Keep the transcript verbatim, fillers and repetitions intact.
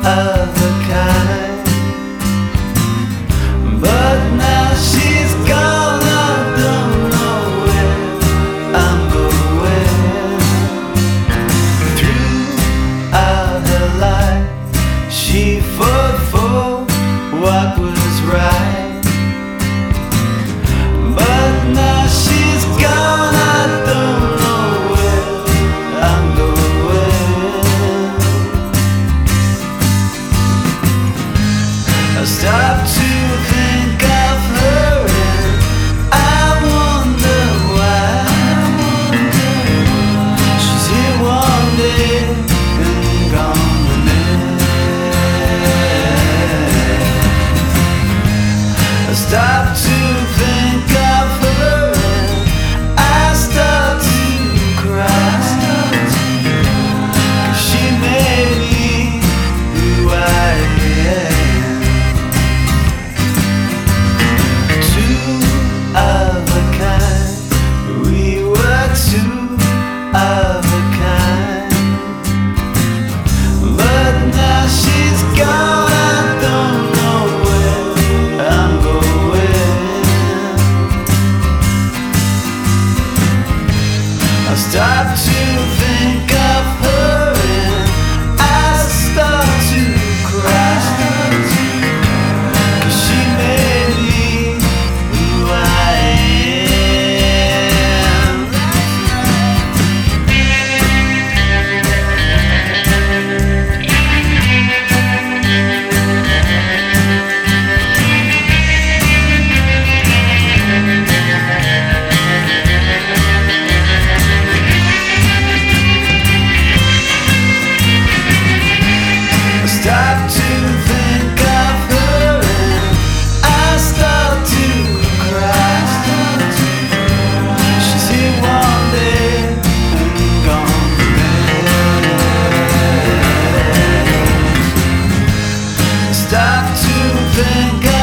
of a kind. But now she's gone, I don't know where I'm going. Throughout her life, she fought for what was right. But now she's gone, I don't know where I'm going. I stop to think of her and I wonder why. She's here one day and gone the next. I stop to think of her and I start to cry. 'Cause she made me who I am. Two of a kind, we were two of a kind. But now she's gone, I don't know where I'm going. I stop to think of her and I start to cry. 'Cause she made me who I am. I stop to think of her and I start to cry. She's here one day and gone the next. I stop to think